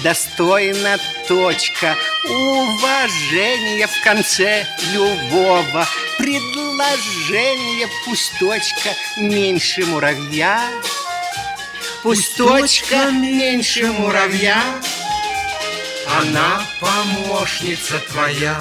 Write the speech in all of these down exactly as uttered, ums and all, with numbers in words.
достойна точка, уважение в конце любого предложения. Пусточка меньше муравья, пусточка меньше муравья, она помощница твоя.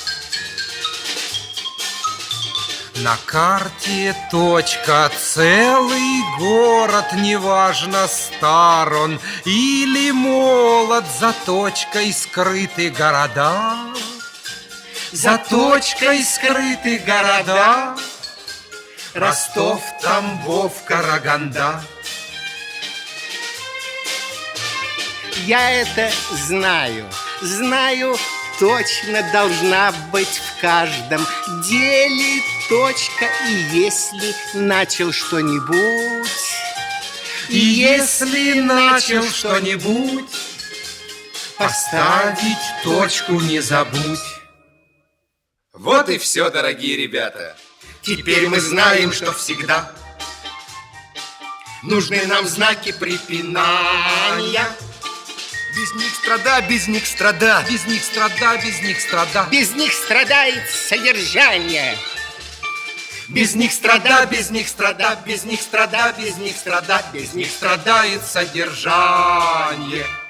На карте точка, целый город, неважно, стар он или молод, за точкой скрыты города. За точкой скрыты города. Ростов, Тамбов, Караганда. Я это знаю, знаю, точно должна быть в каждом деле точка. И если начал что-нибудь, и если начал что-нибудь, поставить точку не забудь. Вот и все, дорогие ребята. Теперь мы знаем, что всегда нужны нам знаки препинания. Без них страда, без них страда. Без них страда, без них страда. Без них страдает содержание. Без них страда, без них страда. Без них страда, без них страда. Без них страдает содержание.